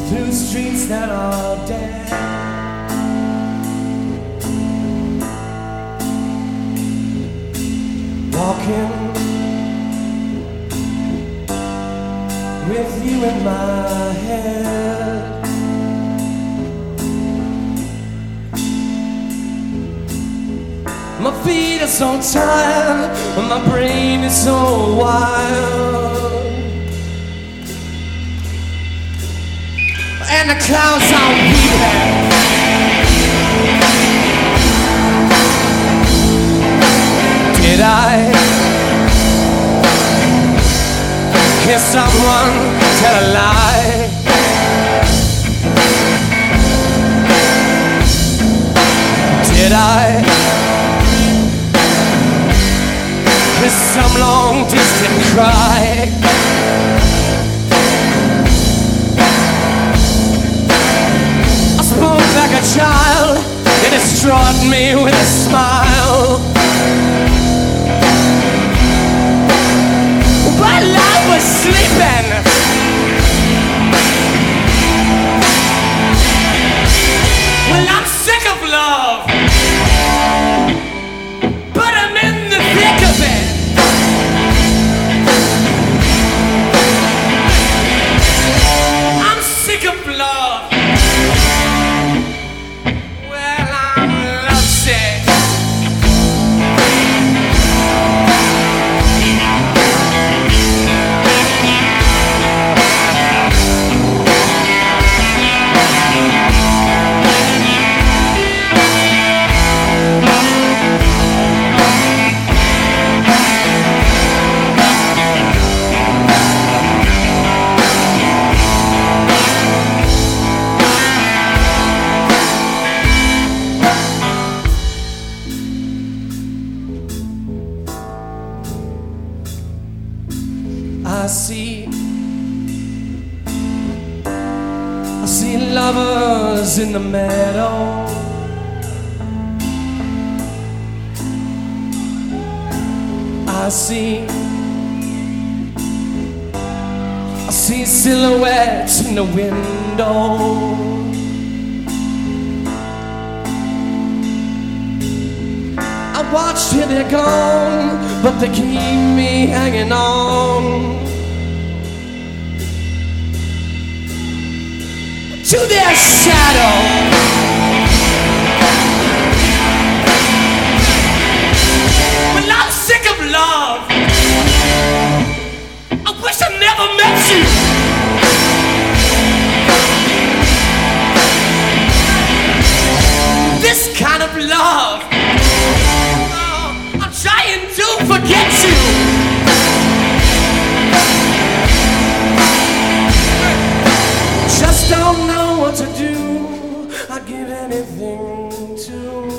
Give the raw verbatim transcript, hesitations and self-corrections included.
through streets that are dead. Walking with you in my head. My feet are so tired, and my brain is so wild, and the clouds are weeping. Did I hear someone tell a lie? Did I hear some long distant cry? I spoke like a child, it destroyed me with a smile. While I was sleeping, well, I'm sick of love, but I'm in the thick of it. I'm sick of love. Well, I'm lovesick. I see, I see lovers in the meadow. I see, I see silhouettes in the window. I watch till they're gone, but they keep me hanging on to their shadow. Well, I'm sick of love. I wish I never met you. This kind of love, oh, I'm trying to forget you. Just don't know what to do. I'd give anything to